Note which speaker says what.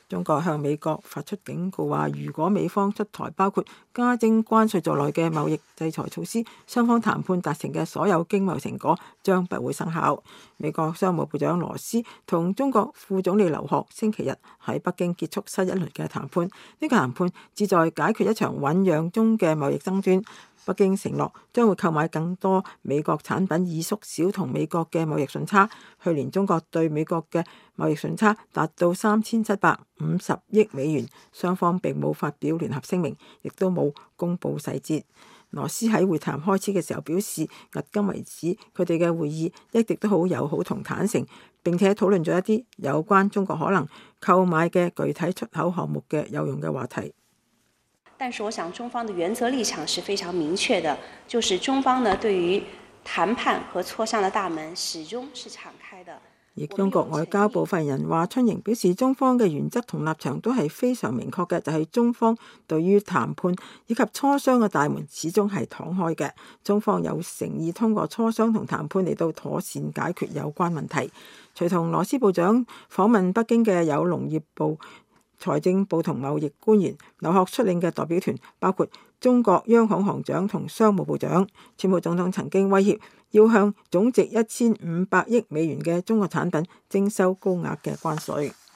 Speaker 1: 中國向美國發出警告話，如果美方出台包括加徵關稅在內嘅貿易制裁措施，雙方談判達成嘅所有經貿成果將不會生效。美國商務部長羅斯同中國副總理劉鶴星期日喺北京結束新一輪嘅談判，呢個談判旨在解決一場醞釀中嘅貿易爭端。北京承諾將會購買更多美國產品，以縮小同美國嘅貿易順差。去年中國對美國嘅貿易順差達到3750億美元，雙方並冇發表聯合聲明，亦都冇公佈細節。羅斯喺會談開始嘅時候表示，迄今為止佢哋嘅會議一直都好友好同坦誠，並且討論咗一啲有關中國可能購買嘅具體出口項目嘅有用嘅話題。
Speaker 2: 但是我想中方的原則立場是非常明確的，就是中方呢對於談判和磋商的大門始終是敞開的。
Speaker 1: 而中國外交部發言人華春瑩表示，中方嘅原則同立場都係非常明確嘅，就係中方對於談判以及磋商嘅大門始終係敞開嘅，中方有誠意通過磋商同談判嚟到妥善解決有關問題。隨同羅斯部長訪問北京嘅有農業部、財政部同貿易官員，劉鶴率領嘅代表團包括中國央行行長同商務部長。川普總統曾經威脅要向總值1500億美元嘅中國產品徵收高額嘅關稅。